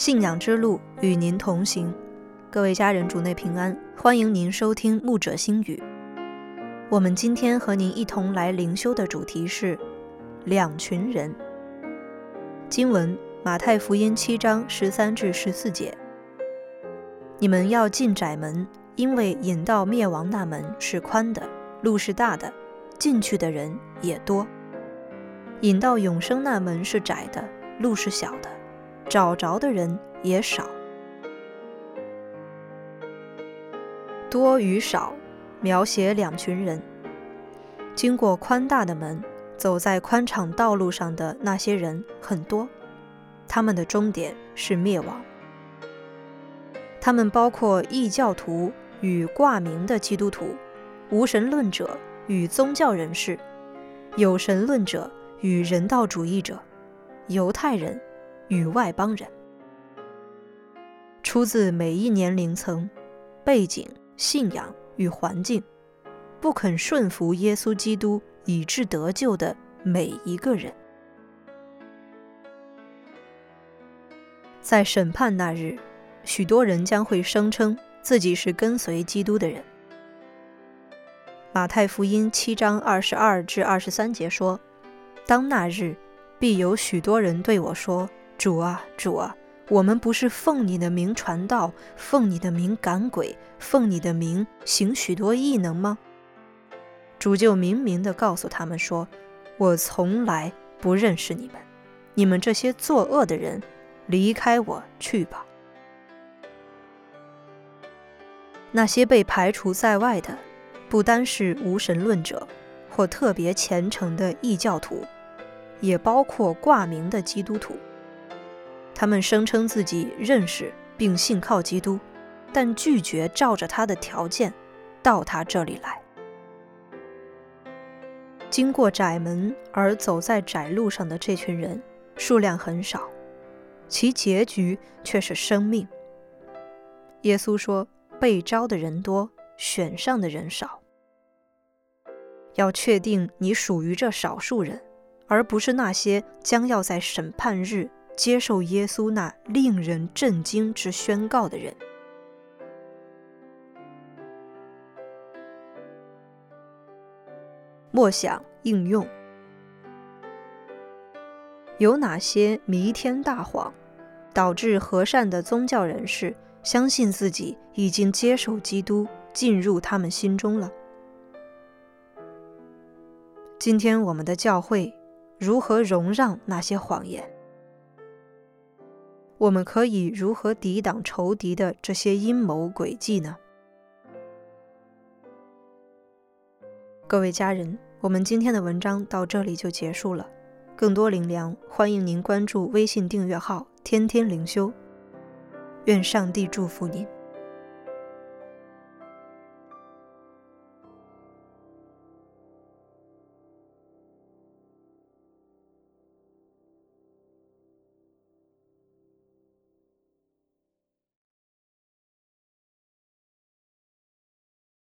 信仰之路与您同行。各位家人主内平安，欢迎您收听牧者心语。我们今天和您一同来灵修的主题是两群人。经文马太福音7章13至14节。你们要进窄门，因为引到灭亡那门是宽的，路是大的，进去的人也多；引到永生那门是窄的，路是小的，找着的人也少。多与少描写两群人。经过宽大的门，走在宽敞道路上的那些人很多，他们的终点是灭亡。他们包括异教徒与挂名的基督徒，无神论者与宗教人士，有神论者与人道主义者，犹太人与外邦人。出自每一年龄层、背景、信仰与环境，不肯顺服耶稣基督以致得救的每一个人。在审判那日，许多人将会声称自己是跟随基督的人。马太福音7章22至23节说，当那日，必有许多人对我说，主啊，主啊，我们不是奉你的名传道，奉你的名赶鬼，奉你的名行许多异能吗？主就明明地告诉他们说，我从来不认识你们，你们这些作恶的人，离开我去吧。那些被排除在外的，不单是无神论者或特别虔诚的异教徒，也包括挂名的基督徒。他们声称自己认识并信靠基督，但拒绝照着他的条件到他这里来。经过窄门而走在窄路上的这群人数量很少，其结局却是生命。耶稣说，被招的人多，选上的人少。要确定你属于这少数人，而不是那些将要在审判日接受耶稣那令人震惊之宣告的人。默想应用。有哪些弥天大谎，导致和善的宗教人士相信自己已经接受基督进入他们心中了？今天我们的教会如何容让那些谎言？我们可以如何抵挡仇敌的这些阴谋诡计呢？各位家人，我们今天的文章到这里就结束了。更多灵粮，欢迎您关注微信订阅号天天灵修。愿上帝祝福您。